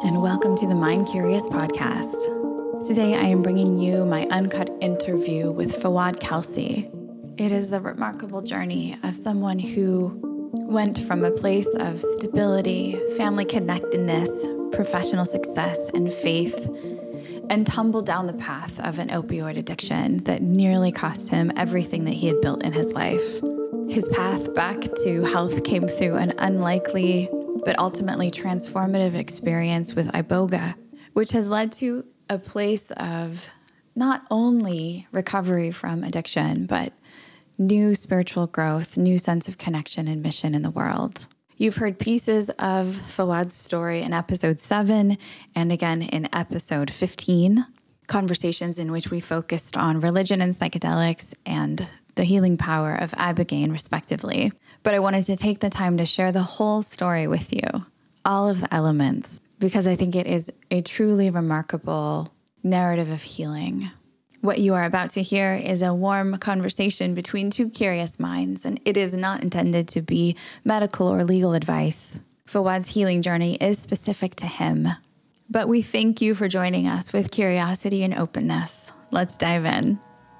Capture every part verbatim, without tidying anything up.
and welcome to the Mind Curious podcast. Today, I am bringing you my uncut interview with Fawad Kelsey. It is the remarkable journey of someone who went from a place of stability, family connectedness, professional success, and faith, and tumbled down the path of an opioid addiction that nearly cost him everything that he had built in his life. His path back to health came through an unlikely but ultimately transformative experience with iboga, which has led to a place of not only recovery from addiction, but new spiritual growth, new sense of connection and mission in the world. You've heard pieces of Fawad's story in episode seven and again in episode fifteen, conversations in which we focused on religion and psychedelics and the healing power of ibogaine, respectively. But I wanted to take the time to share the whole story with you, all of the elements, because I think it is a truly remarkable narrative of healing. What you are about to hear is a warm conversation between two curious minds, and it is not intended to be medical or legal advice. Fawad's healing journey is specific to him. But we thank you for joining us with curiosity and openness. Let's dive in.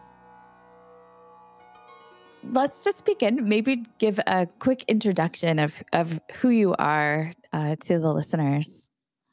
Let's just begin. Maybe give a quick introduction of, of who you are uh, to the listeners.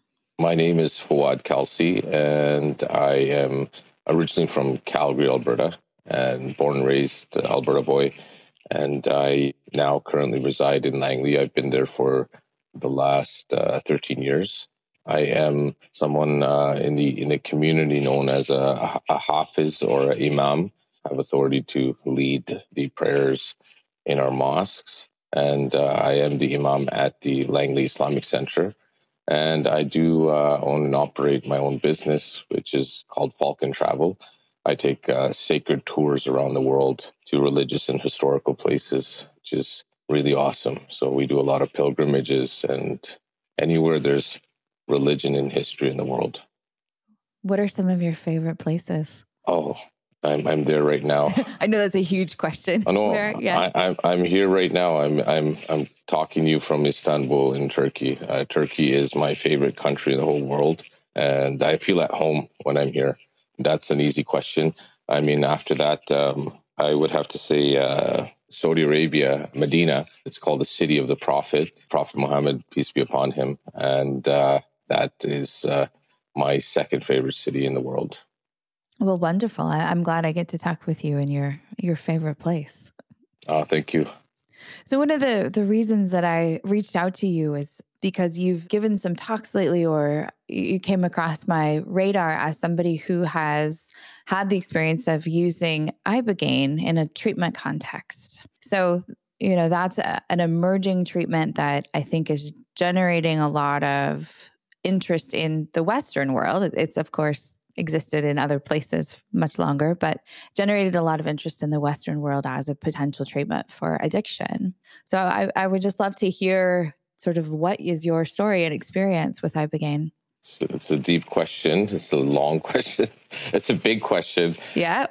My name is Fawad Kelsey, and I am originally from Calgary, Alberta, and born and raised Alberta boy. And I now currently reside in Langley. I've been there for the last uh, thirteen years. I am someone uh, in the in the community known as a, a hafiz or an imam. I have authority to lead the prayers in our mosques, and uh, I am the imam at the Langley Islamic Center. And I do uh, own and operate my own business, which is called Falcon Travel. I take uh, sacred tours around the world to religious and historical places, which is really awesome. So we do a lot of pilgrimages and anywhere there's religion and history in the world. What are some of your favorite places? Oh, I'm I'm there right now. I know that's a huge question. I know. Where, yeah. I, I'm I'm here right now. I'm I'm I'm talking to you from Istanbul in Turkey. Uh, Turkey is my favorite country in the whole world, and I feel at home when I'm here. That's an easy question. I mean, after that, um, I would have to say uh, Saudi Arabia, Medina. It's called the City of the Prophet, Prophet Muhammad, peace be upon him, and uh, that is uh, my second favorite city in the world. Well, wonderful. I, I'm glad I get to talk with you in your, your favorite place. Oh, thank you. So one of the, the reasons that I reached out to you is because you've given some talks lately, or you came across my radar as somebody who has had the experience of using ibogaine in a treatment context. So, you know, that's a, an emerging treatment that I think is generating a lot of interest in the Western world. It's, of course, existed in other places much longer, but generated a lot of interest in the Western world as a potential treatment for addiction. So I, I would just love to hear sort of what is your story and experience with ibogaine? It's a, it's a deep question. It's a long question. It's a big question. Yeah.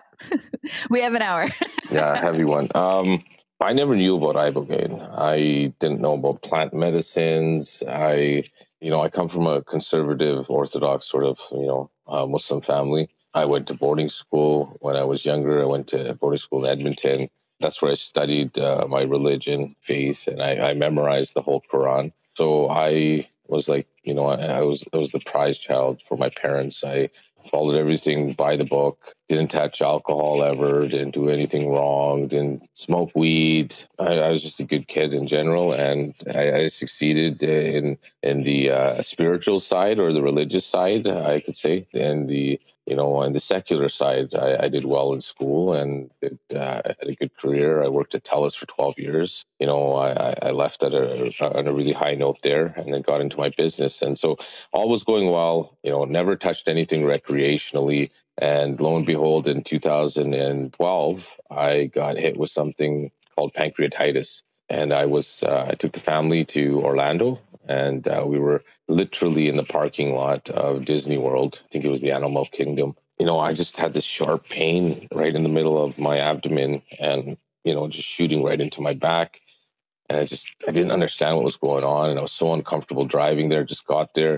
We have an hour. Yeah, heavy one. Um, I never knew about ibogaine. I didn't know about plant medicines. I, you know, I come from a conservative, orthodox sort of, you know, uh, Muslim family. I went to boarding school when I was younger. I went to boarding school in Edmonton. That's where I studied uh, my religion, faith, and I, I memorized the whole Quran. So I was like, you know, I, I was I was the prize child for my parents. I followed everything by the book, didn't touch alcohol ever, didn't do anything wrong, didn't smoke weed. I, I was just a good kid in general, and I, I succeeded in in the uh, spiritual side or the religious side, I could say, and the you know, on the secular side, I, I did well in school and did, uh, had a good career. I worked at TELUS for twelve years. You know, I, I left at a, on a really high note there and then got into my business. And so all was going well, you know, never touched anything recreationally. And lo and behold, in two thousand twelve, I got hit with something called pancreatitis. And I was, uh, I took the family to Orlando, and uh, we were literally in the parking lot of Disney World. I think it was the Animal Kingdom. You know, I just had this sharp pain right in the middle of my abdomen and, you know, just shooting right into my back. And I just, I didn't understand what was going on. And I was so uncomfortable driving there, just got there.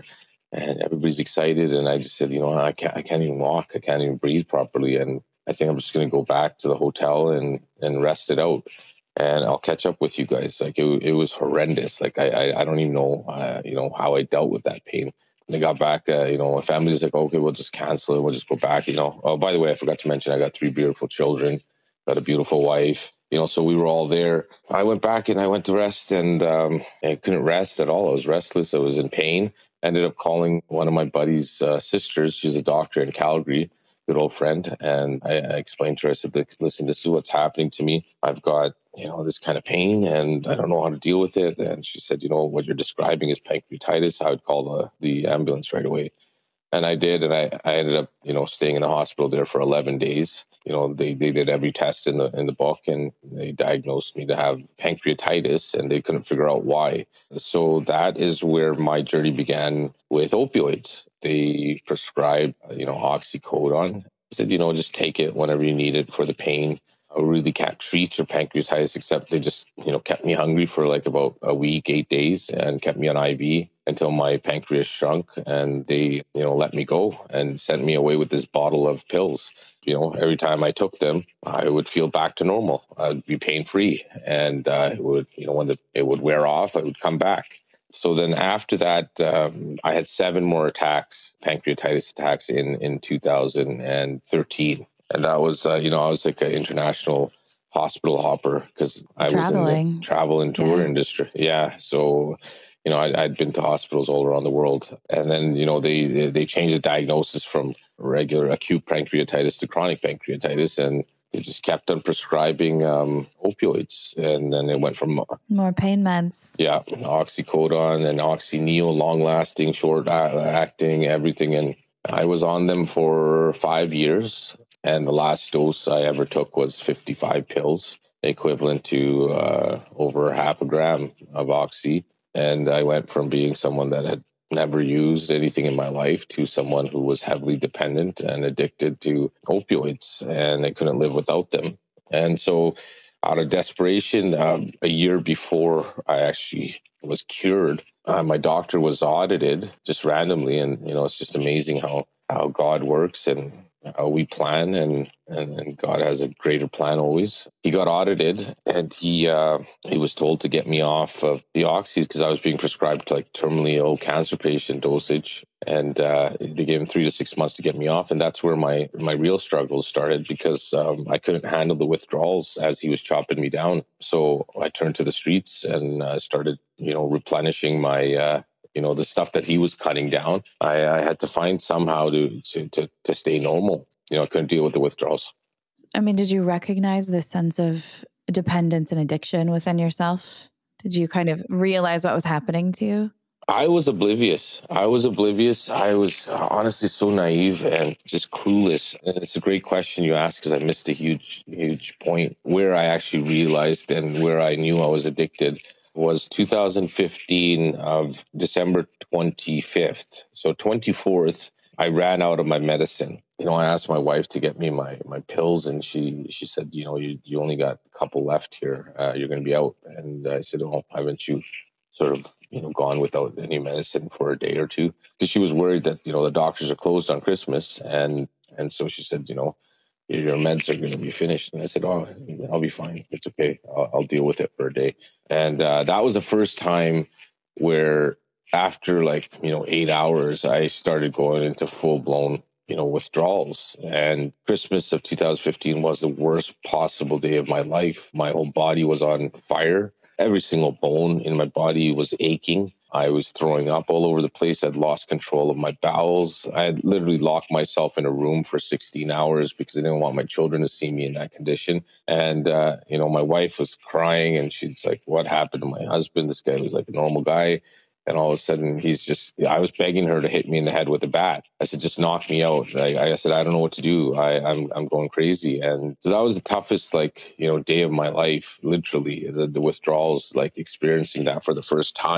and everybody's excited. And I just said, you know, I can't, I can't even walk. I can't even breathe properly. And I think I'm just going to go back to the hotel and, and rest it out. And I'll catch up with you guys. Like it, it was horrendous. Like I, I, I don't even know, uh, you know, how I dealt with that pain. And I got back, uh, you know, my family's like, okay, we'll just cancel it. We'll just go back, you know. Oh, by the way, I forgot to mention, I got three beautiful children, got a beautiful wife, you know, so we were all there. I went back and I went to rest, and um, I couldn't rest at all. I was restless. I was in pain. Ended up calling one of my buddy's uh, sisters. She's a doctor in Calgary, good old friend. And I, I explained to her, I said, listen, this is what's happening to me. I've got, you know, this kind of pain and I don't know how to deal with it. And she said, you know, what you're describing is pancreatitis. I would call the, the ambulance right away. And I did, and I, I ended up, you know, staying in the hospital there for eleven days. You know, they, they did every test in the in the book, and they diagnosed me to have pancreatitis, and they couldn't figure out why. So that is where my journey began with opioids. They prescribed, you know, oxycodone. I said, you know, just take it whenever you need it for the pain. I really can't treat your pancreatitis, except they just, you know, kept me hungry for like about a week, eight days, and kept me on I V until my pancreas shrunk, and they, you know, let me go and sent me away with this bottle of pills. You know, every time I took them, I would feel back to normal. I'd be pain free, and uh, it would, you know, when the, it would wear off, I would come back. So then after that, um, I had seven more attacks, pancreatitis attacks in, in two thousand thirteen. And that was, uh, you know, I was like an international hospital hopper because I Traveling. was in the travel and tour Yeah. industry. Yeah. So, you know, I, I'd been to hospitals all around the world. And then, you know, they they changed the diagnosis from regular acute pancreatitis to chronic pancreatitis. And they just kept on prescribing um, opioids. And then it went from more pain meds. Yeah, oxycodone and oxyneo, long-lasting, short-acting, everything. And I was on them for five years. And the last dose I ever took was fifty-five pills, equivalent to uh, over half a gram of oxy. And I went from being someone that had never used anything in my life to someone who was heavily dependent and addicted to opioids, and I couldn't live without them. And so out of desperation, um, a year before I actually was cured, uh, my doctor was audited just randomly. And, you know, it's just amazing how, how God works and how we plan, and, and, and God has a greater plan always. He got audited, and he uh, he was told to get me off of the oxys because I was being prescribed like terminally ill cancer patient dosage. And uh, they gave him three to six months to get me off. And that's where my, my real struggles started, because um, I couldn't handle the withdrawals as he was chopping me down. So I turned to the streets and uh, started, you know, replenishing my, uh, you know, the stuff that he was cutting down. I, I had to find somehow to, to, to, to stay normal. You know, I couldn't deal with the withdrawals. I mean, did you recognize this sense of dependence and addiction within yourself? Did you kind of realize what was happening to you? I was oblivious. I was oblivious. I was honestly so naive and just clueless. And it's a great question you asked, because I missed a huge, huge point. Where I actually realized and where I knew I was addicted was two thousand fifteen of December twenty-fifth. So twenty-fourth, I ran out of my medicine. You know, I asked my wife to get me my, my pills, and she, she said, you know, you, you only got a couple left here. Uh, you're going to be out. And I said, oh, haven't you sort of, you know, gone without any medicine for a day or two? Because she was worried that, you know, the doctors are closed on Christmas. And, and so she said, you know, your meds are going to be finished. And I said, oh, I'll be fine. It's okay. I'll, I'll deal with it for a day. And uh, that was the first time where after like, you know, eight hours, I started going into full blown, you know, withdrawals. And Christmas of two thousand fifteen was the worst possible day of my life. My whole body was on fire. Every single bone in my body was aching. I was throwing up all over the place. I'd lost control of my bowels. I had literally locked myself in a room for sixteen hours because I didn't want my children to see me in that condition. And, uh, you know, my wife was crying, and she's like, what happened to my husband? This guy was like a normal guy. And all of a sudden, he's just, I was begging her to hit me in the head with a bat. I said, just knock me out. I, I said, I don't know what to do. I, I'm I'm going crazy. And so that was the toughest, like, you know, day of my life, literally, the, the withdrawals, like experiencing that for the first time.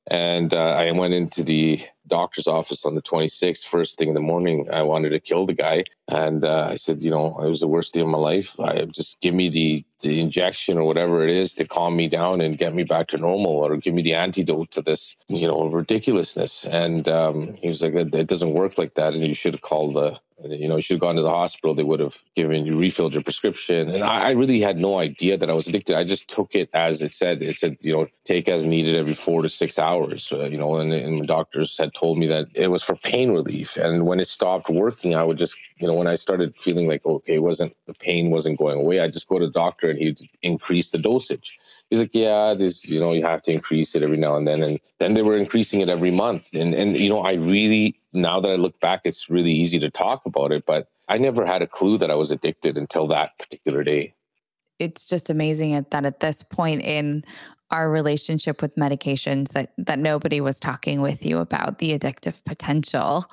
And uh, I went into the doctor's office on the twenty-sixth, first thing in the morning. I wanted to kill the guy. And uh, I said, you know, it was the worst day of my life. I just give me the, the injection or whatever it is to calm me down and get me back to normal, or give me the antidote to this, you know, ridiculousness. And um, he was like, it, it doesn't work like that. And you should have called the, you know, you should have gone to the hospital. They would have given you, refilled your prescription. And I, I really had no idea that I was addicted. I just took it as it said. It said, you know, take as needed every four to six hours, uh, you know, and, and the doctors had told me that it was for pain relief. And when it stopped working, I would just, you know, when I started feeling like, okay, it wasn't, the pain wasn't going away, I just go to the doctor and he'd increase the dosage. He's like, yeah, this, you know, you have to increase it every now and then. And then they were increasing it every month. And, and, you know, I really, now that I look back, it's really easy to talk about it, but I never had a clue that I was addicted until that particular day. It's just amazing that at this point in our relationship with medications that, that nobody was talking with you about the addictive potential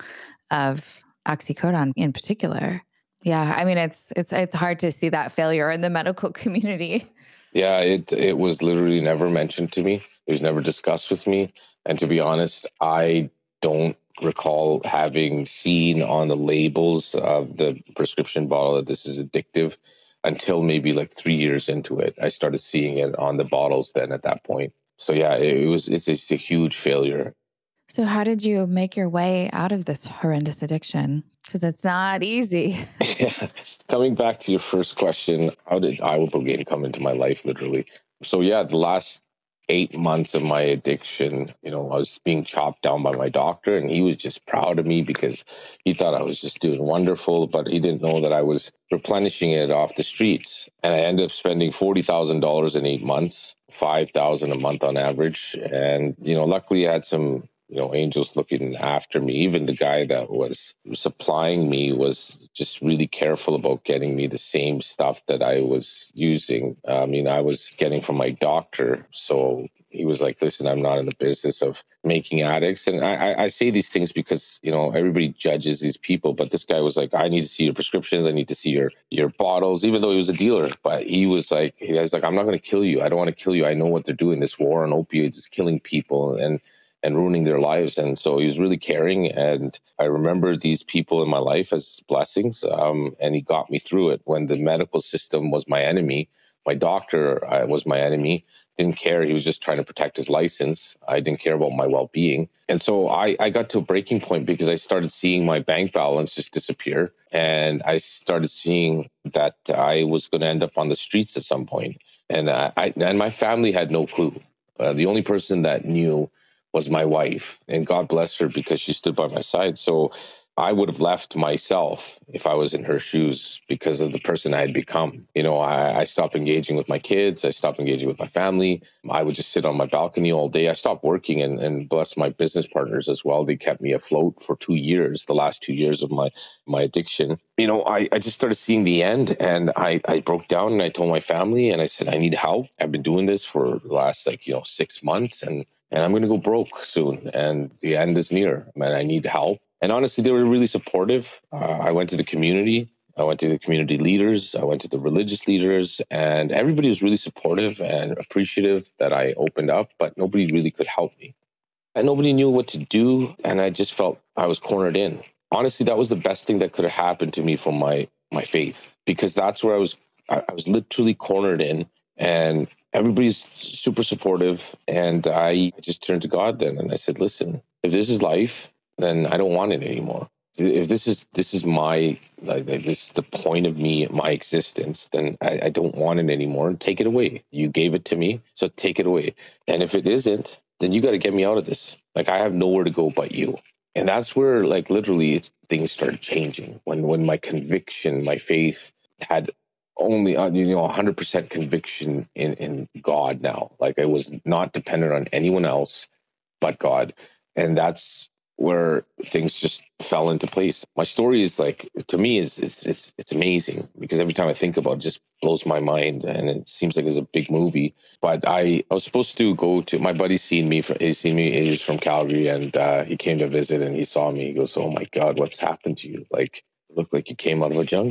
of oxycodone in particular. Yeah. I mean, it's, it's, it's hard to see that failure in the medical community. Yeah, it it was literally never mentioned to me. It was never discussed with me. And to be honest, I don't recall having seen on the labels of the prescription bottle that this is addictive until maybe like three years into it. I started seeing it on the bottles then at that point. So yeah, it, it was it's, it's a huge failure. So how did you make your way out of this horrendous addiction? Because it's not easy. Yeah. Coming back to your first question, how did ibogaine come into my life, literally? So yeah, the last eight months of my addiction, you know, I was being chopped down by my doctor, and he was just proud of me because he thought I was just doing wonderful, but he didn't know that I was replenishing it off the streets. And I ended up spending forty thousand dollars in eight months, five thousand dollars a month on average. And, you know, luckily I had some you know, angels looking after me. Even the guy that was supplying me was just really careful about getting me the same stuff that I was using. I mean, I was getting from my doctor. So he was like, listen, I'm not in the business of making addicts. And I, I, I say these things because, you know, everybody judges these people. But this guy was like, I need to see your prescriptions. I need to see your, your bottles, even though he was a dealer. But he was like, he was like, I'm not going to kill you. I don't want to kill you. I know what they're doing. This war on opioids is killing people. And and ruining their lives. And so he was really caring. And I remember these people in my life as blessings. Um, and he got me through it. When the medical system was my enemy, my doctor uh, was my enemy, didn't care. He was just trying to protect his license. I didn't care about my well-being. And so I, I got to a breaking point because I started seeing my bank balance just disappear. And I started seeing that I was going to end up on the streets at some point. And I, I and my family had no clue. Uh, the only person that knew was my wife, and God bless her because she stood by my side. So I would have left myself if I was in her shoes because of the person I had become. You know, I, I stopped engaging with my kids. I stopped engaging with my family. I would just sit on my balcony all day. I stopped working, and, and bless my business partners as well. They kept me afloat for two years, the last two years of my, my addiction. You know, I, I just started seeing the end, and I, I broke down, and I told my family, and I said, I need help. I've been doing this for the last, like, you know, six months, and, and I'm going to go broke soon, and the end is near, and I need help. And honestly, they were really supportive. Uh, I went to the community. I went to the community leaders. I went to the religious leaders, and everybody was really supportive and appreciative that I opened up, but nobody really could help me. And nobody knew what to do, and I just felt I was cornered in. Honestly, that was the best thing that could have happened to me from my, my faith, because that's where I was, I, I was literally cornered in, and everybody's super supportive. And I just turned to God then, and I said, listen, if this is life, then I don't want it anymore. If this is this is my like this is the point of me, my existence, then I, I don't want it anymore. Take it away. You gave it to me, so take it away. And if it isn't, then you got to get me out of this. Like, I have nowhere to go but you. And that's where, like, literally, it's, things started changing. When when my conviction, my faith had only uh, you know one hundred percent conviction in in God now. Like, I was not dependent on anyone else but God, and that's where things just fell into place. My story is, like, to me, is it's it's it's amazing, because every time I think about it, it just blows my mind, and it seems like it's a big movie. But I, I was supposed to go to, my buddy's seen me, for, he's seen me, he's from Calgary, and uh, he came to visit, and he saw me. He goes, oh my God, what's happened to you? Like, it looked like you came out of a jungle.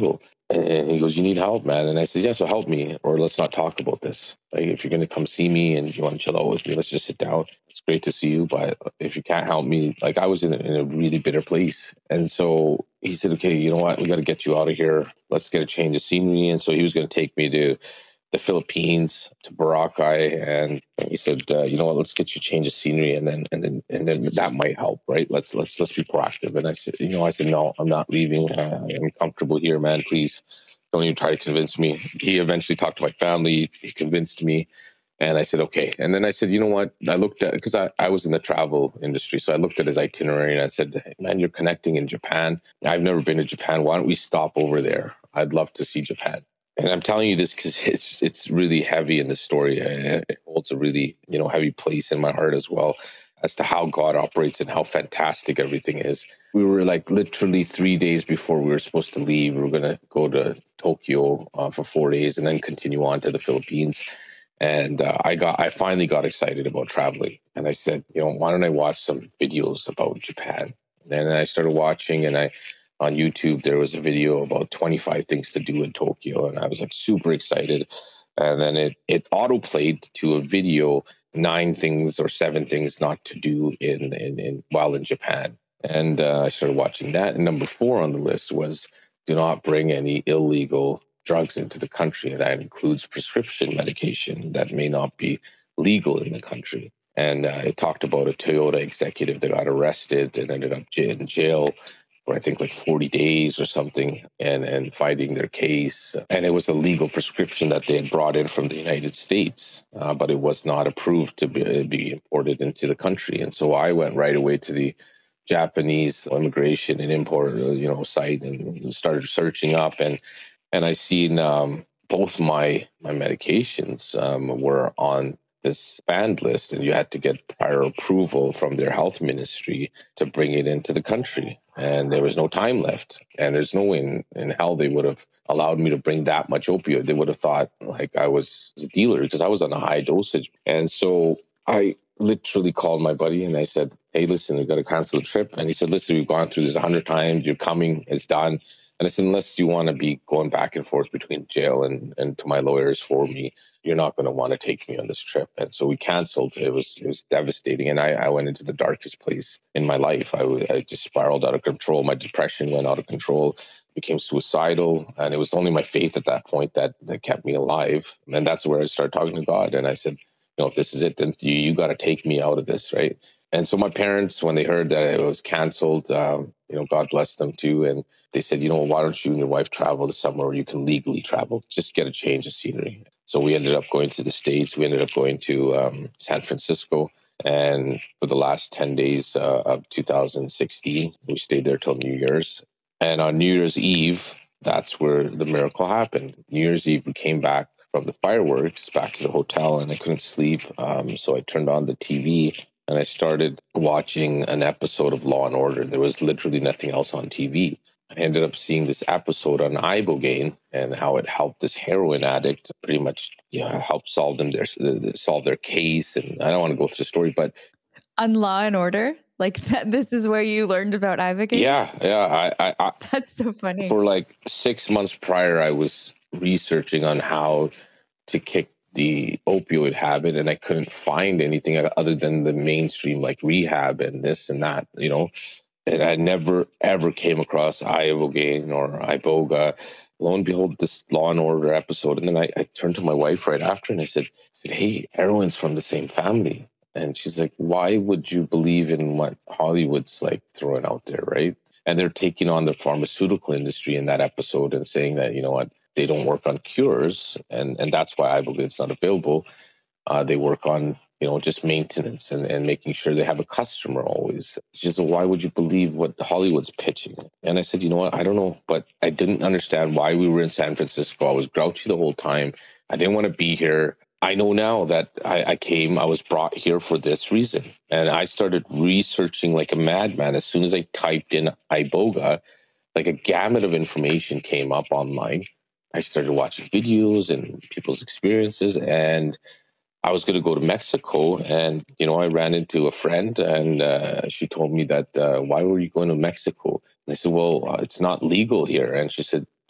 And he goes, you need help, man. And I said, yeah, so help me, or let's not talk about this. Like, if you're going to come see me and you want to chill out with me, let's just sit down. It's great to see you. But if you can't help me, like, I was in a, in a really bitter place. And so he said, okay, you know what? We got to get you out of here. Let's get a change of scenery. And so he was going to take me to the Philippines, to Boracay, and he said, uh, "You know what? Let's get you a change of scenery, and then and then and then that might help, right? Let's let's let's be proactive." And I said, "You know," I said, "No, I'm not leaving. Uh, I'm comfortable here, man. Please don't even try to convince me." He eventually talked to my family. He convinced me, and I said, "Okay." And then I said, "You know what?" I looked at, because I, I was in the travel industry, so I looked at his itinerary and I said, hey, "Man, you're connecting in Japan. I've never been to Japan. Why don't we stop over there? I'd love to see Japan." And I'm telling you this because it's it's really heavy in the story. It holds a really, you know, heavy place in my heart as well, as to how God operates and how fantastic everything is. We were like literally three days before we were supposed to leave. We were going to go to Tokyo uh, for four days and then continue on to the Philippines. And uh, I got I finally got excited about traveling. And I said, you know, why don't I watch some videos about Japan? And I started watching, and I on YouTube, there was a video about twenty-five things to do in Tokyo. And I was like super excited. And then it, it auto-played to a video, nine things or seven things not to do in, in, in while in Japan. And uh, I started watching that. And number four on the list was, do not bring any illegal drugs into the country. And that includes prescription medication that may not be legal in the country. And uh, it talked about a Toyota executive that got arrested and ended up in jail for I think like forty days or something, and, and fighting their case. And it was a legal prescription that they had brought in from the United States, uh, but it was not approved to be, be imported into the country. And so I went right away to the Japanese immigration and import, you know, site and started searching up, and and I seen um, both my my medications um, were on this banned list, and you had to get prior approval from their health ministry to bring it into the country. And there was no time left. And there's no way in, in hell they would have allowed me to bring that much opioid. They would have thought like I was a dealer because I was on a high dosage. And so I literally called my buddy and I said, hey, listen, we've got to cancel the trip. And he said, listen, we've gone through this a hundred times. You're coming. It's done. And I said, unless you want to be going back and forth between jail and, and to my lawyers for me, you're not going to want to take me on this trip. And so we canceled. It was it was devastating. And I, I went into the darkest place in my life. I, I just spiraled out of control. My depression went out of control, became suicidal. And it was only my faith at that point that, that kept me alive. And that's where I started talking to God. And I said, you know, if this is it, then you, you got to take me out of this, right? And so my parents, when they heard that it was canceled, um, you know, God bless them too. And they said, you know, why don't you and your wife travel to somewhere where you can legally travel? Just get a change of scenery. So we ended up going to the States. We ended up going to um, San Francisco. And for the last ten days uh, of two thousand sixteen, we stayed there till New Year's. And on New Year's Eve, that's where the miracle happened. New Year's Eve, we came back from the fireworks back to the hotel, and I couldn't sleep. Um, so I turned on the T V. And I started watching an episode of Law and Order. There was literally nothing else on T V. I ended up seeing this episode on Ibogaine and how it helped this heroin addict pretty much, you know, help solve them their solve their case. And I don't want to go through the story, but on Law and Order, like that, this is where you learned about Ibogaine. Yeah, yeah. I, I, I that's so funny. For like six months prior, I was researching on how to kick the opioid habit, and I couldn't find anything other than the mainstream like rehab and this and that, you know. And I never ever came across Ibogaine or Iboga. Lo and behold, this Law and Order episode, and then I, I turned to my wife right after, and I said, I said, "Hey, heroin's from the same family." And she's like, "Why would you believe in what Hollywood's like throwing out there, right?" And they're taking on the pharmaceutical industry in that episode and saying that, you know what, they don't work on cures, and, and that's why Ibogaine's not available. Uh, they work on, you know, just maintenance and, and making sure they have a customer always. She said, why would you believe what Hollywood's pitching? And I said, you know what, I don't know, but I didn't understand why we were in San Francisco. I was grouchy the whole time. I didn't want to be here. I know now that I, I came, I was brought here for this reason. And I started researching like a madman. As soon as I typed in Iboga, like a gamut of information came up online. I started watching videos and people's experiences, and I was going to go to Mexico. And, you know, I ran into a friend, and uh, she told me that, uh, why were you going to Mexico? And I said, well, uh, it's not legal here. And she said,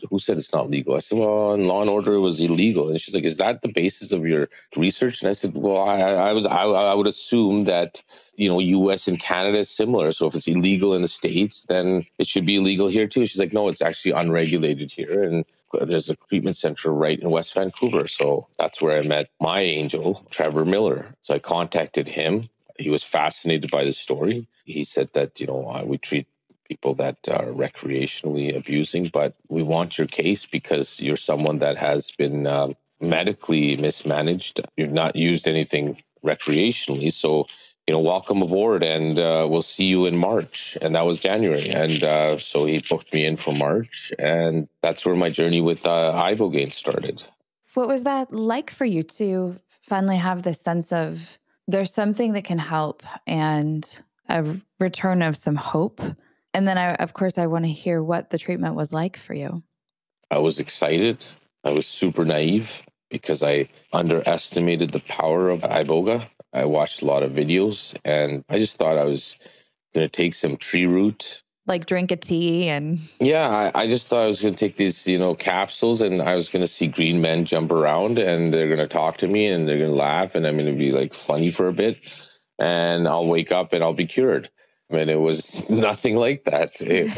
who said it's not legal? I said, well, in Law and Order, it was illegal. And she's like, is that the basis of your research? And I said, well, I, I was, I, I would assume that, you know, U S and Canada is similar. So if it's illegal in the States, then it should be illegal here too. She's like, no, it's actually unregulated here. And there's a treatment center right in West Vancouver. So that's where I met my angel, Trevor Miller. So I contacted him. He was fascinated by the story. He said that, you know, we treat people that are recreationally abusing, but we want your case because you're someone that has been um, medically mismanaged. You've not used anything recreationally. So, you know, welcome aboard, and uh, we'll see you in March. And that was January. And uh, so he booked me in for March. And that's where my journey with uh, Ibogaine started. What was that like for you to finally have this sense of there's something that can help and a return of some hope? And then, I, of course, I want to hear what the treatment was like for you. I was excited. I was super naive because I underestimated the power of iboga. I watched a lot of videos, and I just thought I was going to take some tree root. Like drink a tea and... Yeah, I, I just thought I was going to take these, you know, capsules, and I was going to see green men jump around, and they're going to talk to me, and they're going to laugh, and I'm going to be like funny for a bit, and I'll wake up and I'll be cured. And it was nothing like that. It,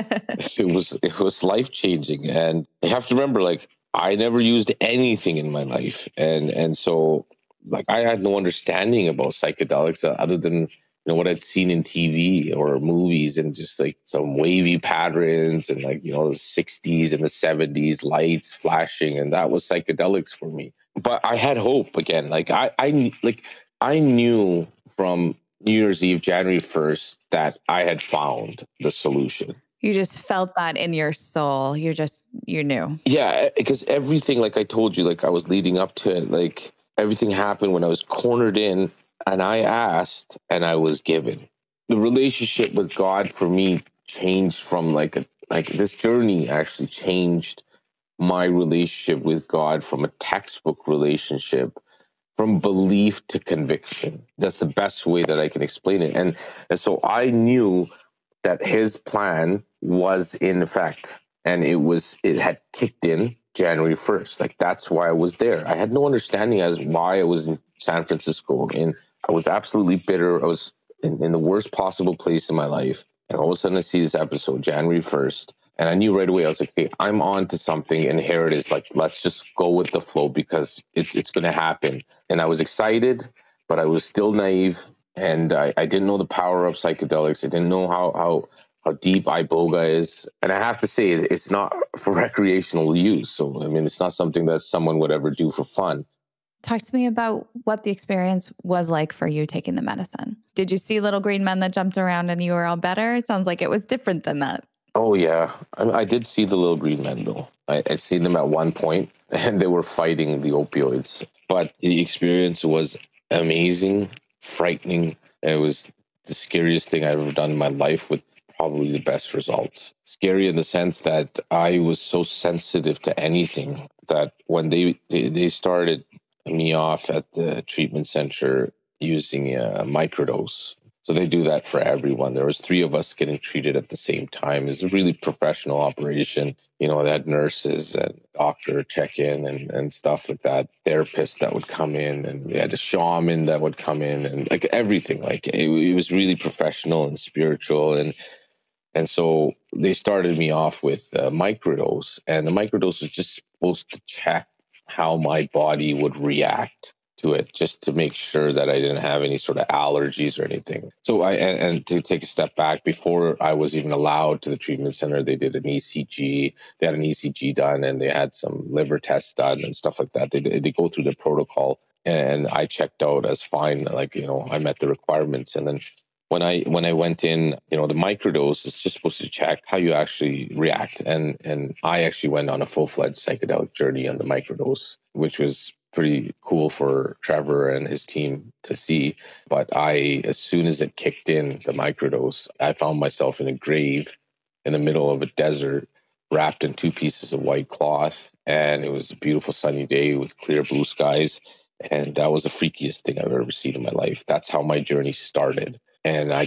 it was it was life changing, and you have to remember, like, I never used anything in my life, and and so like I had no understanding about psychedelics other than, you know, what I'd seen in T V or movies, and just like some wavy patterns and, like, you know, the sixties and the seventies lights flashing, and that was psychedelics for me. But I had hope again. Like I I like I knew from New Year's Eve, January first, that I had found the solution. You just felt that in your soul. You just, you knew. Yeah, because everything, like I told you, like I was leading up to it, like everything happened when I was cornered in, and I asked and I was given. The relationship with God for me changed from like a, like this journey actually changed my relationship with God from a textbook relationship, from belief to conviction. That's the best way that I can explain it. And, and so I knew that his plan was in effect, and it was, it had kicked in January first. Like, that's why I was there. I had no understanding as why I was in San Francisco, and I was absolutely bitter. I was in, in the worst possible place in my life. And all of a sudden I see this episode, January first. And I knew right away, I was like, okay, I'm on to something, and here it is. Like, let's just go with the flow because it's it's going to happen. And I was excited, but I was still naive, and I, I didn't know the power of psychedelics. I didn't know how how how deep iboga is. And I have to say, it's not for recreational use. So, I mean, it's not something that someone would ever do for fun. Talk to me about what the experience was like for you taking the medicine. Did you see little green men that jumped around and you were all better? It sounds like it was different than that. Oh, yeah. I, I did see the little green men, though. I, I'd seen them at one point, and they were fighting the opioids. But the experience was amazing, frightening. It was the scariest thing I've ever done in my life, with probably the best results. Scary in the sense that I was so sensitive to anything that when they they, they started me off at the treatment center using a microdose. So they do that for everyone. There was three of us getting treated at the same time. It's a really professional operation. You know, they had nurses and doctor check in and, and stuff like that. Therapists that would come in, and we had a shaman that would come in, and like everything. Like it, it was really professional and spiritual. And and so they started me off with a microdose, and the microdose was just supposed to check how my body would react to it, just to make sure that I didn't have any sort of allergies or anything. So I, and, and to take a step back, before I was even allowed to the treatment center, they did an E C G, they had an E C G done, and they had some liver tests done and stuff like that. They, they go through the protocol, and I checked out as fine. Like, you know, I met the requirements. And then when I, when I went in, you know, the microdose is just supposed to check how you actually react. And, and I actually went on a full-fledged psychedelic journey on the microdose, which was pretty cool for Trevor and his team to see. But I, as soon as it kicked in, the microdose, I found myself in a grave in the middle of a desert, wrapped in two pieces of white cloth. And it was a beautiful sunny day with clear blue skies. And that was the freakiest thing I've ever seen in my life. That's how my journey started. And I just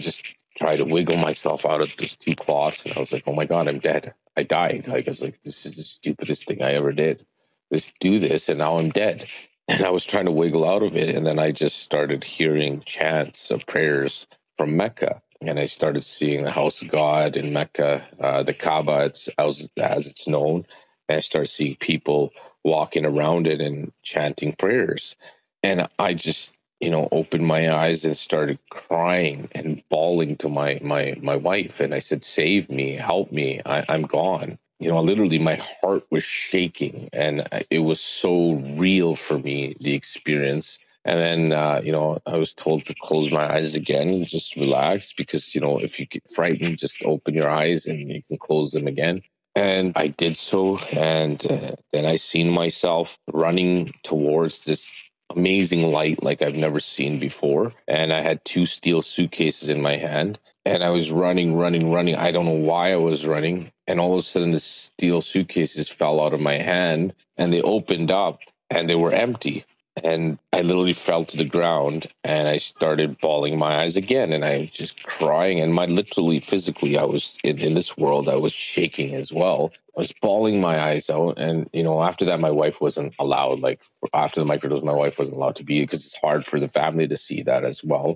tried to wiggle myself out of those two cloths, and I was like, oh my God, I'm dead. I died. Like, I was like, this is the stupidest thing I ever did. Let's do this, and now I'm dead. And I was trying to wiggle out of it, and then I just started hearing chants of prayers from Mecca. And I started seeing the house of God in Mecca, uh, the Kaaba, it's, as, as it's known. And I started seeing people walking around it and chanting prayers. And I just, you know, opened my eyes and started crying and bawling to my my my wife. And I said, save me, help me, I, I'm gone. You know, literally my heart was shaking, and it was so real for me, the experience. And then, uh, you know, I was told to close my eyes again and just relax, because, you know, if you get frightened, just open your eyes and you can close them again. And I did so. And uh, then I seen myself running towards this amazing light like I've never seen before. And I had two steel suitcases in my hand. And I was running, running, running. I don't know why I was running. And all of a sudden, the steel suitcases fell out of my hand and they opened up and they were empty. And I literally fell to the ground, and I started bawling my eyes again, and I was just crying. And my literally, physically, I was in, in this world, I was shaking as well. I was bawling my eyes out. And, you know, after that, my wife wasn't allowed, like after the microdose, my wife wasn't allowed to be, because it's hard for the family to see that as well.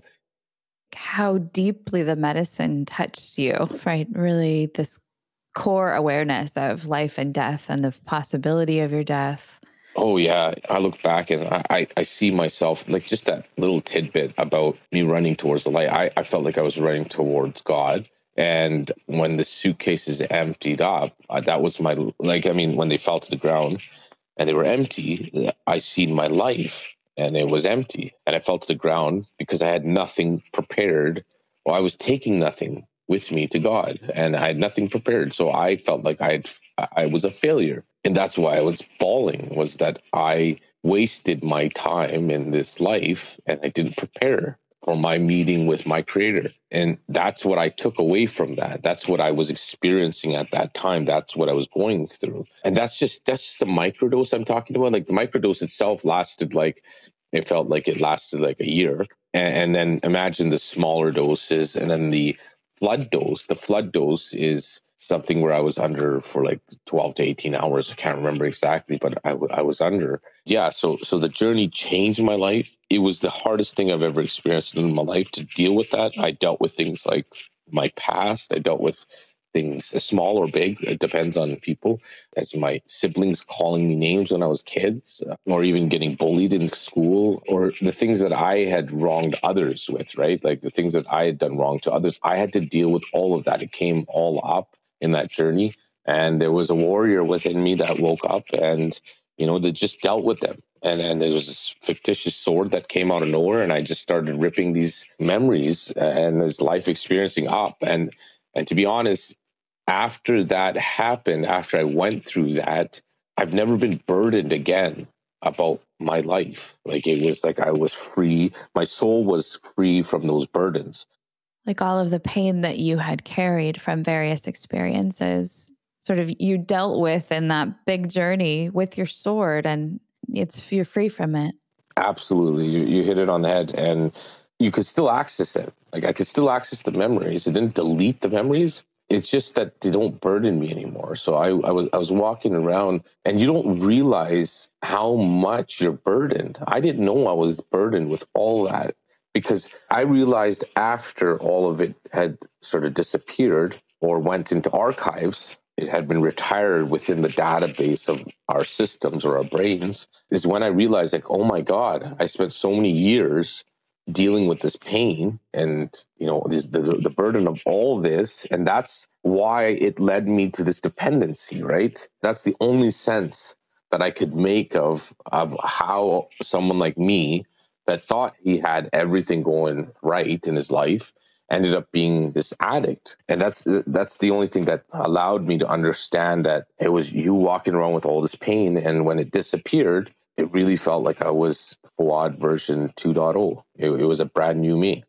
How deeply the medicine touched you, right? Really, this core awareness of life and death and the possibility of your death. Oh, yeah. I look back and I, I, I see myself, like just that little tidbit about me running towards the light. I, I felt like I was running towards God. And when the suitcases emptied up, uh, that was my, like, I mean, when they fell to the ground and they were empty, I seen my life and it was empty. And I fell to the ground because I had nothing prepared, or I was taking nothing with me to God, and I had nothing prepared. So I felt like I had, I was a failure. And that's why I was bawling, was that I wasted my time in this life and I didn't prepare for my meeting with my creator. And that's what I took away from that. That's what I was experiencing at that time. That's what I was going through. And that's just, that's just the microdose I'm talking about. Like the microdose itself lasted like, it felt like it lasted like a year. And, and then imagine the smaller doses, and then the flood dose. The flood dose is something where I was under for like twelve to eighteen hours. I can't remember exactly, but I, w- I was under. Yeah, so so the journey changed my life. It was the hardest thing I've ever experienced in my life to deal with that. I dealt with things like my past. I dealt with things small or big. It depends on people. As my siblings calling me names when I was kids, or even getting bullied in school, or the things that I had wronged others with, right? Like the things that I had done wrong to others. I had to deal with all of that. It came all up in that journey. And there was a warrior within me that woke up and, you know, that just dealt with them. And and there was this fictitious sword that came out of nowhere. And I just started ripping these memories and this life experiencing up. And, and to be honest, after that happened, after I went through that, I've never been burdened again about my life. Like it was like I was free. My soul was free from those burdens. Like all of the pain that you had carried from various experiences, sort of you dealt with in that big journey with your sword, and it's you're free from it. Absolutely. You, you hit it on the head, and you could still access it. Like I could still access the memories. It didn't delete the memories. It's just that they don't burden me anymore. So I, I was I was walking around, and you don't realize how much you're burdened. I didn't know I was burdened with all that, because I realized after all of it had sort of disappeared or went into archives, it had been retired within the database of our systems or our brains, is when I realized, like, oh my God, I spent so many years dealing with this pain and, you know, this, the, the burden of all this. And that's why it led me to this dependency, right? That's the only sense that I could make of, of how someone like me that thought he had everything going right in his life ended up being this addict. And that's that's the only thing that allowed me to understand that it was you walking around with all this pain. And when it disappeared, it really felt like I was Fawad version two point oh. It, it was a brand new me.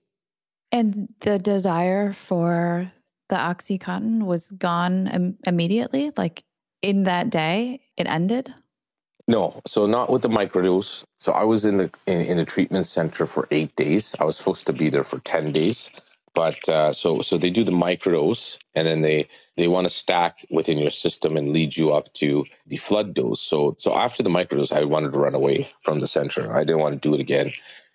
And the desire for the OxyContin was gone im- immediately? Like in that day, it ended? No, so not with the microdose. So I was in the in, in a treatment center for eight days. I was supposed to be there for ten days. But uh, so so they do the microdose, and then they they want to stack within your system and lead you up to the flood dose. So so after the microdose, I wanted to run away from the center. I didn't want to do it again.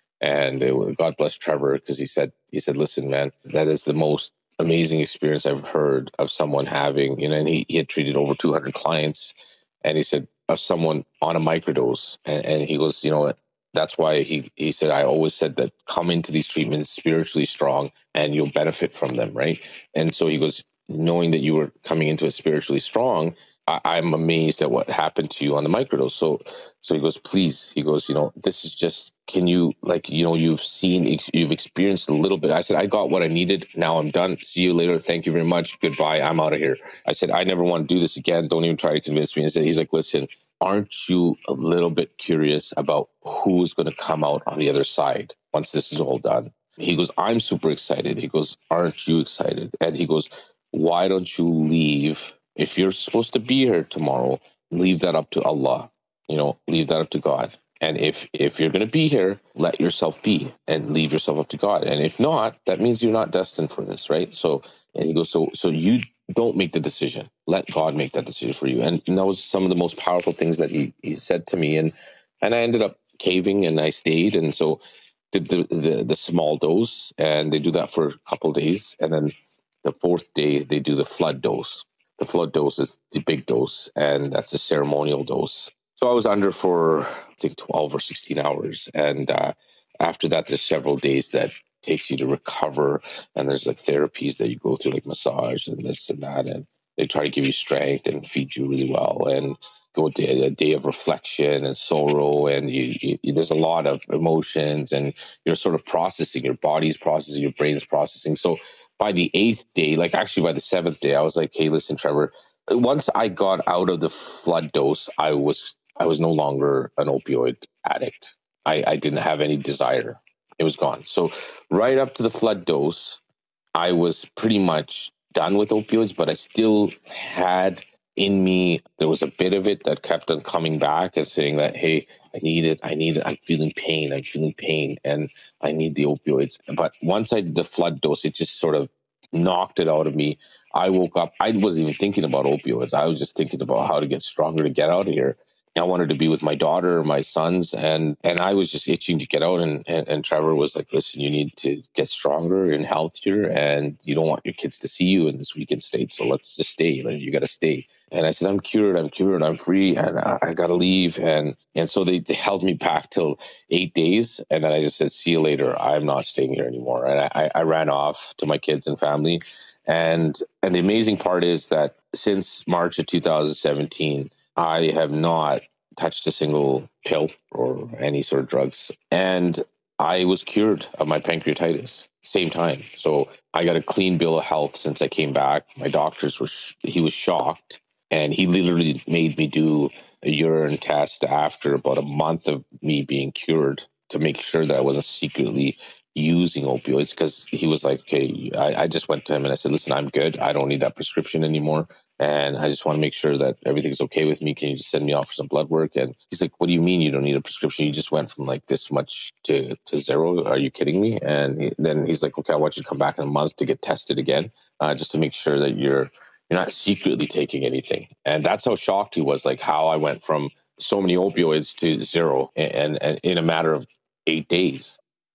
And it, God bless Trevor, because he said he said, listen, man, that is the most amazing experience I've heard of someone having. You know, and he, he had treated over two hundred clients, and he said of someone on a microdose, and, and he goes, you know, that's why he he said I always said that come into these treatments spiritually strong, and you'll benefit from them, right? And so he goes, knowing that you were coming into it spiritually strong, I, I'm amazed at what happened to you on the microdose. So, so he goes, please, he goes, you know, this is just, can you, like, you know, you've seen, you've experienced a little bit. I said, I got what I needed. Now I'm done. See you later. Thank you very much. Goodbye. I'm out of here. I said, I never want to do this again. Don't even try to convince me. And said, he's like, listen, aren't you a little bit curious about who's going to come out on the other side once this is all done? He goes, I'm super excited. He goes, aren't you excited? And he goes, why don't you leave? If you're supposed to be here tomorrow, leave that up to Allah, you know, leave that up to God. And if, if you're going to be here, let yourself be and leave yourself up to God. And if not, that means you're not destined for this, right? So, and he goes, so, so you don't make the decision. Let God make that decision for you. And, and that was some of the most powerful things that he, he said to me. And, and I ended up caving and I stayed. And so did the, the, the small dose, and they do that for a couple of days. And then the fourth day, they do the flood dose. The flood dose is the big dose, and that's a ceremonial dose. So I was under for, I think, twelve or sixteen hours. And uh, after that, there's several days that takes you to recover. And there's like therapies that you go through, like massage and this and that. And they try to give you strength and feed you really well. And go to a day of reflection and sorrow. And you, you, there's a lot of emotions, and you're sort of processing. Your body's processing, your brain's processing. So by the eighth day, like actually by the seventh day, I was like, hey, listen, Trevor, once I got out of the flood dose, I was I was no longer an opioid addict. I, I didn't have any desire. It was gone. So right up to the flood dose, I was pretty much done with opioids, but I still had in me, there was a bit of it that kept on coming back and saying that, hey, I need it, I need it, I'm feeling pain, I'm feeling pain, and I need the opioids. But once I did the flood dose, it just sort of knocked it out of me. I woke up, I wasn't even thinking about opioids. I was just thinking about how to get stronger to get out of here. I wanted to be with my daughter, my sons, and and I was just itching to get out. And, and, and Trevor was like, listen, you need to get stronger and healthier, and you don't want your kids to see you in this weakened state. So let's just stay. Like, you got to stay. And I said, I'm cured. I'm cured. I'm free. And I, I got to leave. And and so they, they held me back till eight days. And then I just said, see you later. I'm not staying here anymore. And I, I ran off to my kids and family. And and the amazing part is that since March of two thousand seventeen, I have not touched a single pill or any sort of drugs. And I was cured of my pancreatitis same time. So I got a clean bill of health since I came back. My doctors were, sh- he was shocked. And he literally made me do a urine test after about a month of me being cured to make sure that I wasn't secretly using opioids, because he was like, okay, I, I just went to him and I said, listen, I'm good. I don't need that prescription anymore. And I just want to make sure that everything's okay with me. Can you just send me off for some blood work? And he's like, what do you mean you don't need a prescription? You just went from like this much to, to zero. Are you kidding me? And he, then he's like, okay, I want you to come back in a month to get tested again, uh, just to make sure that you're you're not secretly taking anything. And that's how shocked he was, like how I went from so many opioids to zero and, and in a matter of eight days.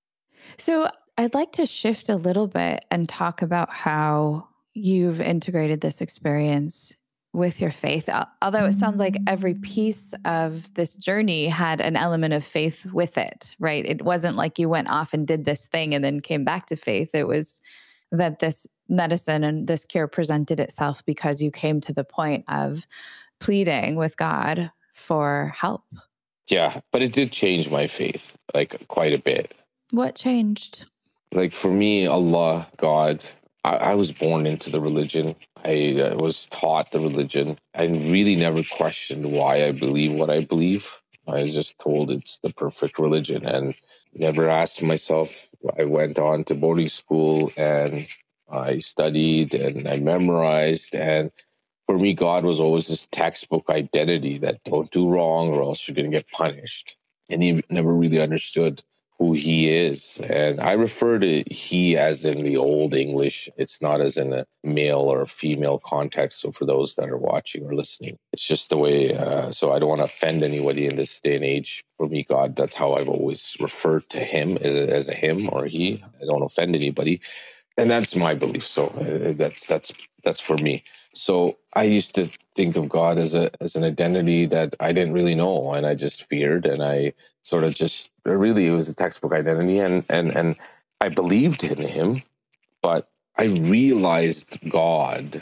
So I'd like to shift a little bit and talk about how you've integrated this experience with your faith. Although it sounds like every piece of this journey had an element of faith with it, right? It wasn't like you went off and did this thing and then came back to faith. It was that this medicine and this cure presented itself because you came to the point of pleading with God for help. Yeah, but it did change my faith, like quite a bit. What changed? Like for me, Allah, God, I, I was born into the religion. I uh, was taught the religion. I really never questioned why I believe what I believe. I was just told it's the perfect religion and never asked myself. I went on to boarding school and I studied and I memorized. And for me, God was always this textbook identity that don't do wrong or else you're going to get punished. And he never really understood who he is. And I refer to he as in the old English. It's not as in a male or female context. So for those that are watching or listening, it's just the way, uh, so I don't want to offend anybody in this day and age. For me, God, that's how I've always referred to him, as a, as a him or he. I don't offend anybody. And that's my belief. So uh, that's, that's, that's for me. So I used to think of God as a as an identity that I didn't really know, and I just feared, and I sort of just really it was a textbook identity, and and and I believed in him, but I realized God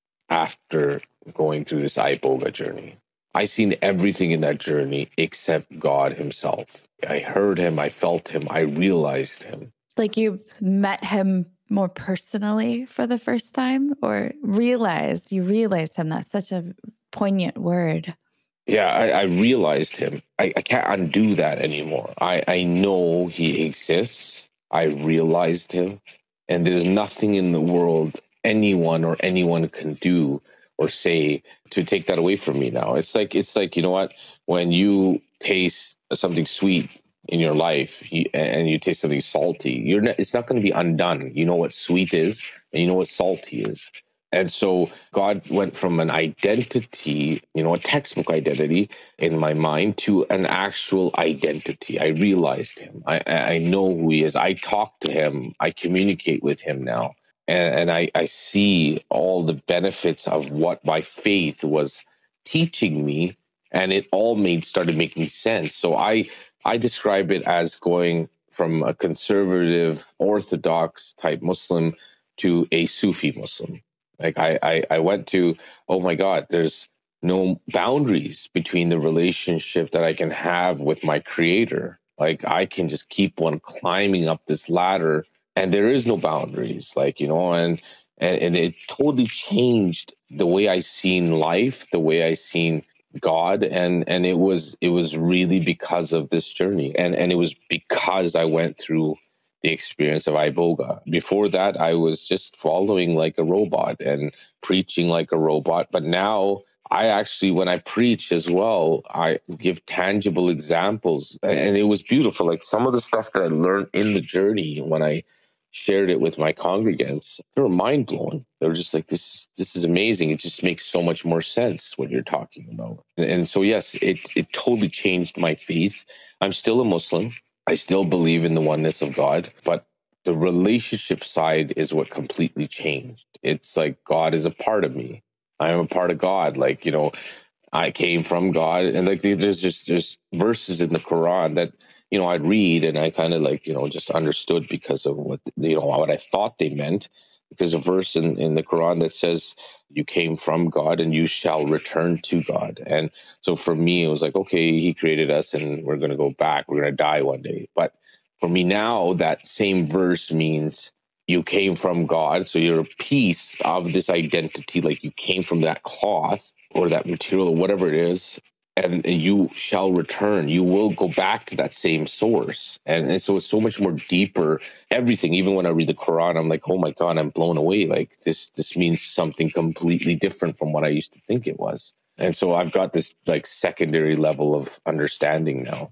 after going through this iboga journey. I seen everything in that journey except God himself. I heard him, I felt him, I realized him. Like you met him more personally for the first time, or realized, you realized him. That's such a poignant word. Yeah, I, I realized him. I, I can't undo that anymore. I, I know he exists. I realized him. And there's nothing in the world anyone or anyone can do or say to take that away from me now. It's like, it's like, you know what? When you taste something sweet in your life you, and you taste something salty, you're not, it's not going to be undone. You know what sweet is and you know what salty is. And so God went from an identity, you know, a textbook identity in my mind to an actual identity. I realized him. I, I know who he is. I talk to him. I communicate with him now. And, and I, I see all the benefits of what my faith was teaching me. And it all made started making sense. So I I describe it as going from a conservative, orthodox type Muslim to a Sufi Muslim. Like I, I, I went to, oh my God, there's no boundaries between the relationship that I can have with my creator. Like I can just keep on climbing up this ladder and there is no boundaries, like, you know, and, and, and it totally changed the way I seen life, the way I seen God, and and it was it was really because of this journey, and and it was because I went through the experience of iboga. Before that, I was just following like a robot and preaching like a robot. But now I actually, when I preach as well, I give tangible examples, and it was beautiful. Like some of the stuff that I learned in the journey when I shared it with my congregants, they were mind blown. They were just like, this, this is amazing. It just makes so much more sense what you're talking about. And, and so, yes, it, it totally changed my faith. I'm still a Muslim. I still believe in the oneness of God, but the relationship side is what completely changed. It's like God is a part of me. I am a part of God. Like, you know, I came from God, and like there's just there's verses in the Quran that, you know, I'd read and I kind of like, you know, just understood because of what, you know, what I thought they meant. There's a verse in, in the Quran that says, you came from God and you shall return to God. And so for me, it was like, okay, he created us and we're going to go back. We're going to die one day. But for me now, that same verse means you came from God. So you're a piece of this identity, like you came from that cloth or that material or whatever it is. And you shall return. You will go back to that same source. And, and so it's so much more deeper. Everything, even when I read the Quran, I'm like, oh my God, I'm blown away. Like this, this means something completely different from what I used to think it was. And so I've got this like secondary level of understanding now.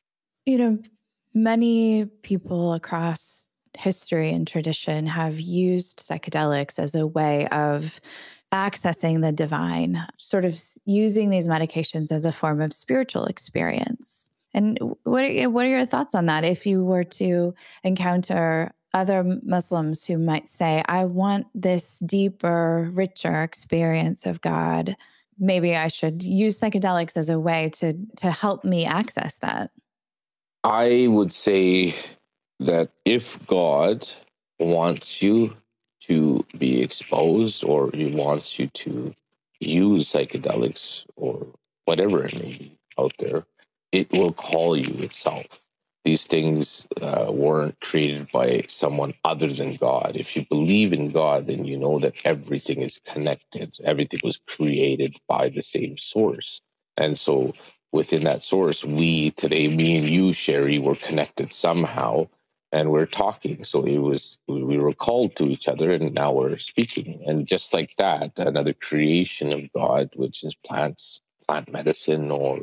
You know, many people across history and tradition have used psychedelics as a way of accessing the divine, sort of using these medications as a form of spiritual experience. And what are, what are your thoughts on that? If you were to encounter other Muslims who might say, I want this deeper, richer experience of God, maybe I should use psychedelics as a way to, to help me access that. I would say that if God wants you to be exposed or he wants you to use psychedelics or whatever it may be out there, it will call you itself. These things uh, weren't created by someone other than God. If you believe in God, then you know that everything is connected. Everything was created by the same source. And so within that source, we today, me and you, Sherry, were connected somehow. And we're talking. So it was, we were called to each other and now we're speaking. And just like that, another creation of God, which is plants, plant medicine or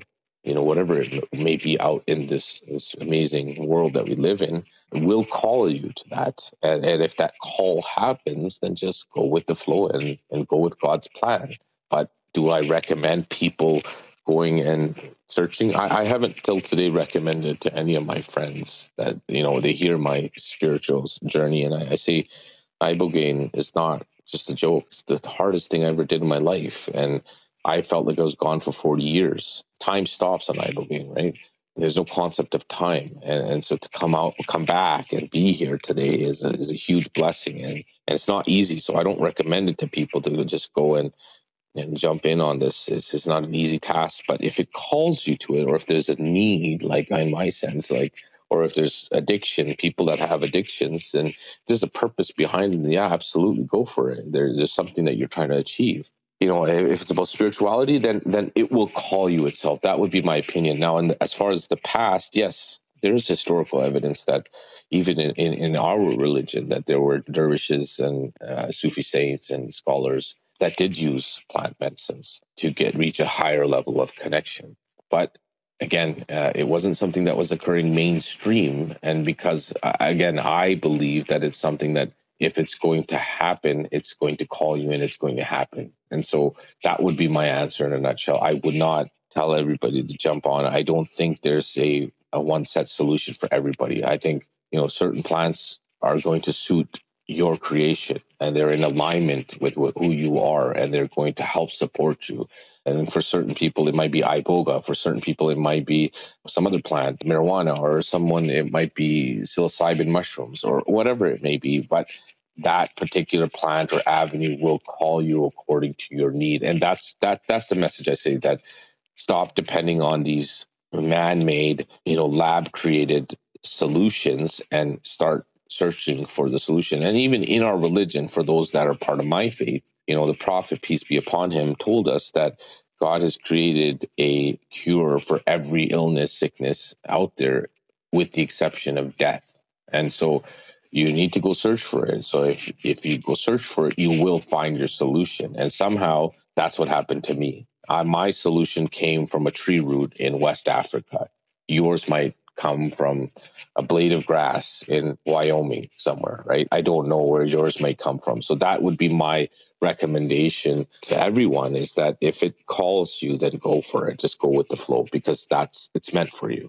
you know, whatever it may be out in this, this amazing world that we live in, will call you to that. And, and if that call happens, then just go with the flow and, and go with God's plan. But do I recommend people going and searching? I, I haven't till today recommended to any of my friends that, you know, they hear my spiritual journey. And I, I say, ibogaine is not just a joke. It's the hardest thing I ever did in my life. And I felt like I was gone for forty years. Time stops on ibogaine, right? There's no concept of time. And, and so to come out, come back and be here today is a, is a huge blessing. And, and it's not easy. So I don't recommend it to people to just go and, and jump in on this. It's, it's not an easy task. But if it calls you to it, or if there's a need, like in my sense, like, or if there's addiction, people that have addictions, and there's a purpose behind it, yeah, absolutely go for it. There, there's something that you're trying to achieve. You know, if it's about spirituality, then then it will call you itself. That would be my opinion. Now, and as far as the past, yes, there is historical evidence that even in, in, in our religion, that there were dervishes and uh, Sufi saints and scholars that did use plant medicines to get reach a higher level of connection. But again, uh, it wasn't something that was occurring mainstream. And because, uh, again, I believe that it's something that if it's going to happen, it's going to call you and it's going to happen. And so that would be my answer in a nutshell. I would not tell everybody to jump on. I don't think there's a, a one set solution for everybody. I think, you know, certain plants are going to suit your creation and they're in alignment with wh- who you are, and they're going to help support you. And for certain people, it might be iboga. For certain people, it might be some other plant, marijuana, or someone, it might be psilocybin mushrooms or whatever it may be. But that particular plant or avenue will call you according to your need. And that's that. That's the message I say, that stop depending on these man-made, you know, lab-created solutions and start searching for the solution. And even in our religion, for those that are part of my faith, you know, the prophet, peace be upon him, told us that God has created a cure for every illness, sickness out there, with the exception of death. And so you need to go search for it. So if, if you go search for it, you will find your solution. And somehow that's what happened to me. Uh, my solution came from a tree root in West Africa. Yours might come from a blade of grass in Wyoming somewhere, right? I don't know where yours might come from. So that would be my recommendation to everyone, is that if it calls you, then go for it. Just go with the flow, because that's, it's meant for you.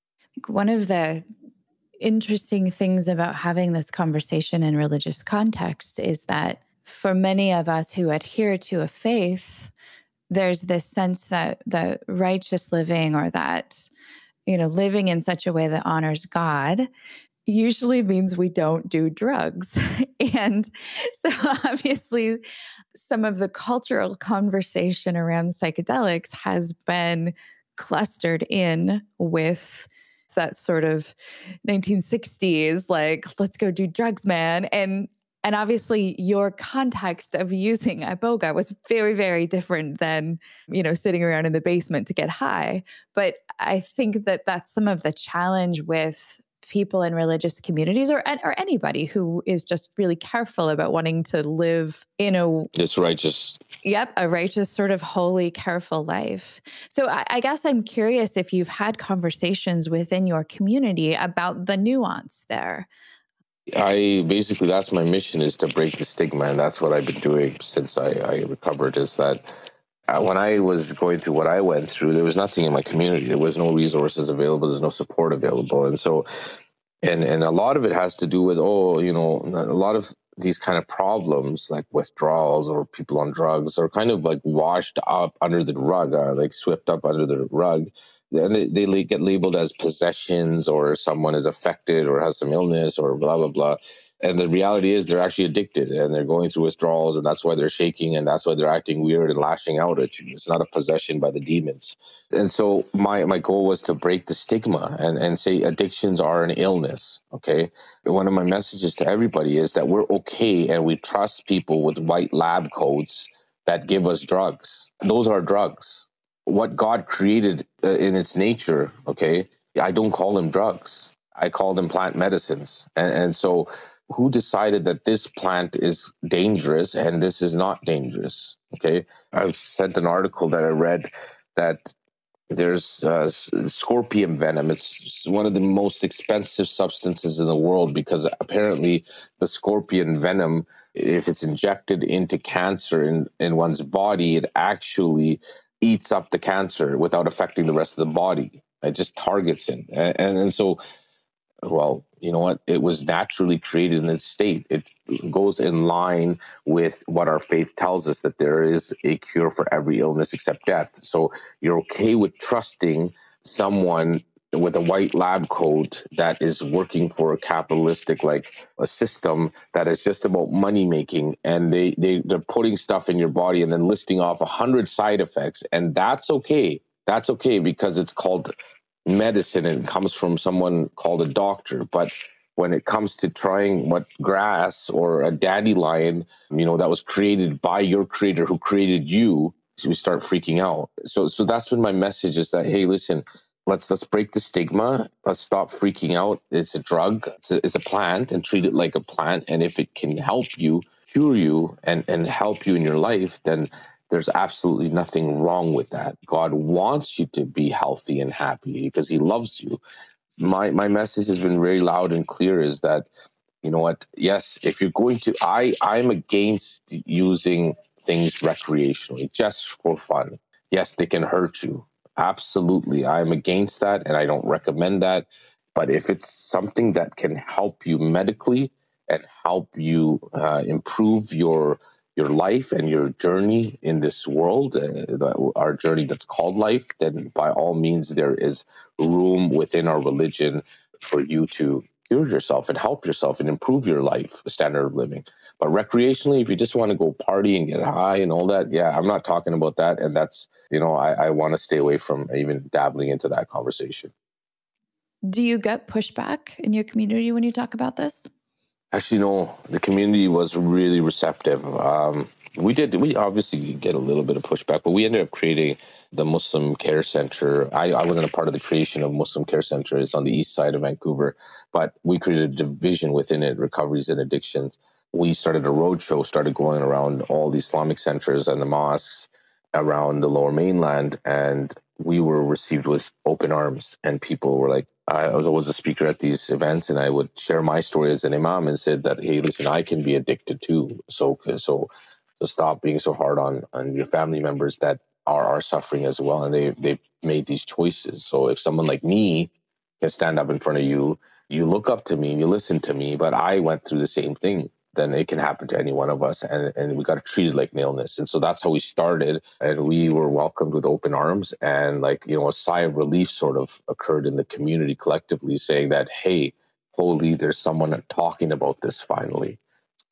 One of the interesting things about having this conversation in religious context is that for many of us who adhere to a faith, there's this sense that that righteous living, or that, you know, living in such a way that honors God, usually means we don't do drugs. And so obviously some of the cultural conversation around psychedelics has been clustered in with that sort of nineteen sixties, like, let's go do drugs, man. And And obviously your context of using iboga was very, very different than, you know, sitting around in the basement to get high. But I think that that's some of the challenge with people in religious communities, or or anybody who is just really careful about wanting to live in a... It's righteous. Yep, a righteous, sort of holy, careful life. So I, I guess I'm curious if you've had conversations within your community about the nuance there. I basically, that's my mission, is to break the stigma. And that's what I've been doing since I, I recovered, is that uh, when I was going through what I went through, there was nothing in my community. There was no resources available. There's no support available. And so, and, and a lot of it has to do with, oh, you know, a lot of these kind of problems like withdrawals or people on drugs are kind of like washed up under the rug, uh, like swept up under the rug. And they, they get labeled as possessions, or someone is affected or has some illness or blah, blah, blah. And the reality is they're actually addicted and they're going through withdrawals, and that's why they're shaking and that's why they're acting weird and lashing out at you. It's not a possession by the demons. And so my, my goal was to break the stigma and, and say addictions are an illness, okay? One of my messages to everybody is that we're okay and we trust people with white lab coats that give us drugs. Those are drugs. What God created uh, in its nature, okay, I don't call them drugs. I call them plant medicines. And, and so who decided that this plant is dangerous and this is not dangerous, okay? I've sent an article that I read that there's uh, scorpion venom. It's one of the most expensive substances in the world because apparently the scorpion venom, if it's injected into cancer in, in one's body, it actually eats up the cancer without affecting the rest of the body. It just targets it. And, and, and so, well, you know what? It was naturally created in its state. It goes in line with what our faith tells us, that there is a cure for every illness except death. So you're okay with trusting someone with a white lab coat that is working for a capitalistic, like a system that is just about money making, and they, they, they're putting stuff in your body and then listing off a hundred side effects. And that's okay. That's okay because it's called medicine and it comes from someone called a doctor. But when it comes to trying what grass or a dandelion, you know, that was created by your creator who created you, we start freaking out. So so that's been my message, is that, hey, listen, let's let's break the stigma. Let's stop freaking out. It's a drug. It's a, it's a plant, and treat it like a plant. And if it can help you, cure you, and, and help you in your life, then there's absolutely nothing wrong with that. God wants you to be healthy and happy because he loves you. My my message has been very loud and clear, is that, you know what, yes, if you're going to, I, I'm against using things recreationally, just for fun. Yes, they can hurt you. Absolutely. I'm against that and I don't recommend that. But if it's something that can help you medically and help you uh, improve your your life and your journey in this world, uh, our journey that's called life, then by all means, there is room within our religion for you to cure yourself and help yourself and improve your life standard of living. But recreationally, if you just want to go party and get high and all that, yeah, I'm not talking about that. And that's, you know, I, I want to stay away from even dabbling into that conversation. Do you get pushback in your community when you talk about this? Actually, no, the community was really receptive. Um, we did, we obviously get a little bit of pushback, but we ended up creating the Muslim Care Center. I, I wasn't a part of the creation of Muslim Care Center. It's on the east side of Vancouver, but we created a division within it, recoveries and addictions. We started a roadshow, started going around all the Islamic centers and the mosques around the Lower Mainland, and we were received with open arms, and people were like, I was always a speaker at these events, and I would share my story as an imam and said that, hey, listen, I can be addicted too. So, so, so stop being so hard on, on your family members that are, are suffering as well. And they, they've made these choices. So if someone like me can stand up in front of you, you look up to me, you listen to me, but I went through the same thing, then it can happen to any one of us. And, and we got to treat it like an illness. And so that's how we started. And we were welcomed with open arms. And like, you know, a sigh of relief sort of occurred in the community collectively, saying that, hey, holy, there's someone talking about this finally.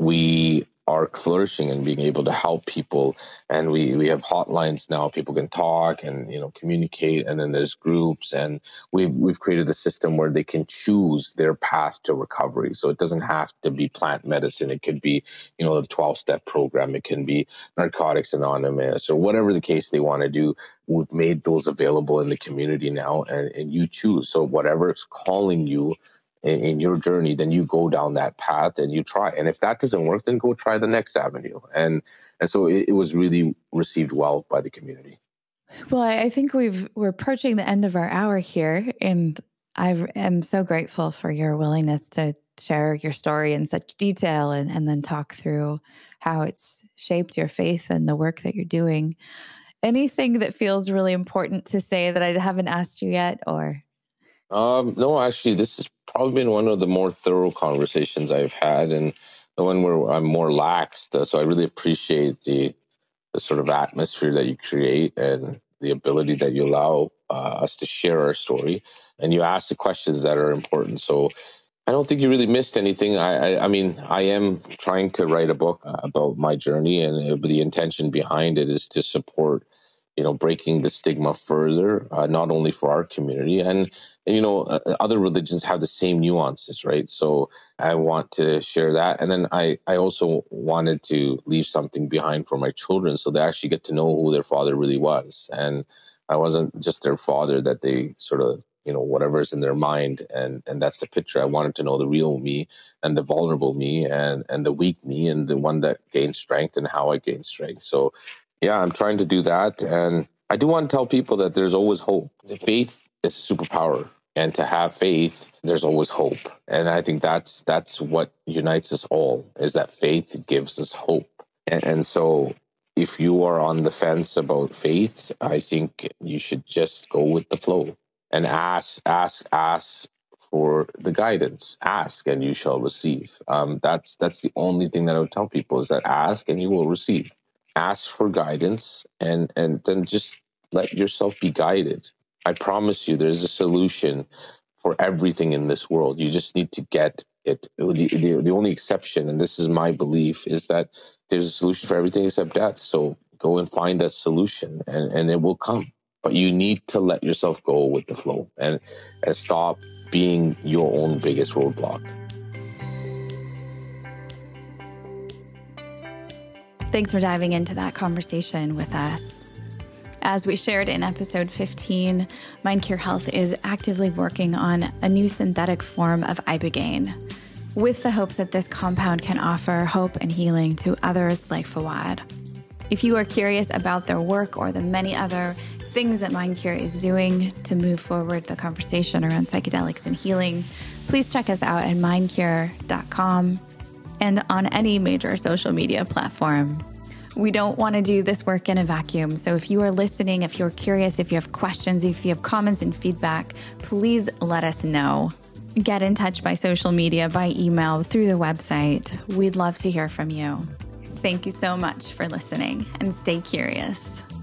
We are flourishing and being able to help people. And we, we have hotlines now. People can talk and, you know, communicate. And then there's groups. And we've, we've created a system where they can choose their path to recovery. So it doesn't have to be plant medicine. It could be, you know, the twelve-step program. It can be Narcotics Anonymous or whatever the case they want to do. We've made those available in the community now, and, and you choose. So whatever is calling you in, in your journey, then you go down that path and you try. And if that doesn't work, then go try the next avenue. And and so it, it was really received well by the community. Well, I think we've we're approaching the end of our hour here, and I am so grateful for your willingness to share your story in such detail and, and then talk through how it's shaped your faith and the work that you're doing. Anything that feels really important to say that I haven't asked you yet, or? Um, no, actually, this has probably been one of the more thorough conversations I've had, and the one where I'm more laxed. Uh, so I really appreciate the the sort of atmosphere that you create and the ability that you allow uh, us to share our story, and you ask the questions that are important. So I don't think you really missed anything. I, I, I mean, I am trying to write a book uh, about my journey, and uh, the intention behind it is to support, you know, breaking the stigma further, uh, not only for our community, and, and you know, uh, other religions have the same nuances, right? So I want to share that, and then I, I also wanted to leave something behind for my children, so they actually get to know who their father really was, and I wasn't just their father that they sort of, you know, whatever's in their mind, and and that's the picture. I wanted to know the real me and the vulnerable me and and the weak me and the one that gained strength and how I gained strength. So yeah, I'm trying to do that, and I do want to tell people that there's always hope. Faith is a superpower. And to have faith, there's always hope. And I think that's that's what unites us all, is that faith gives us hope. And, and so if you are on the fence about faith, I think you should just go with the flow and ask, ask, ask for the guidance. Ask and you shall receive. Um, that's that's the only thing that I would tell people, is that ask and you will receive. Ask for guidance and, and then just let yourself be guided. I promise you there's a solution for everything in this world. You just need to get it. The, the, the only exception, and this is my belief, is that there's a solution for everything except death. So go and find that solution and, and it will come. But you need to let yourself go with the flow and, and stop being your own biggest roadblock. Thanks for diving into that conversation with us. As we shared in episode fifteen, MindCure Health is actively working on a new synthetic form of ibogaine, with the hopes that this compound can offer hope and healing to others like Fawad. If you are curious about their work or the many other things that MindCure is doing to move forward the conversation around psychedelics and healing, please check us out at mind cure dot com and on any major social media platform. We don't want to do this work in a vacuum. So if you are listening, if you're curious, if you have questions, if you have comments and feedback, please let us know. Get in touch by social media, by email, through the website. We'd love to hear from you. Thank you so much for listening, and stay curious.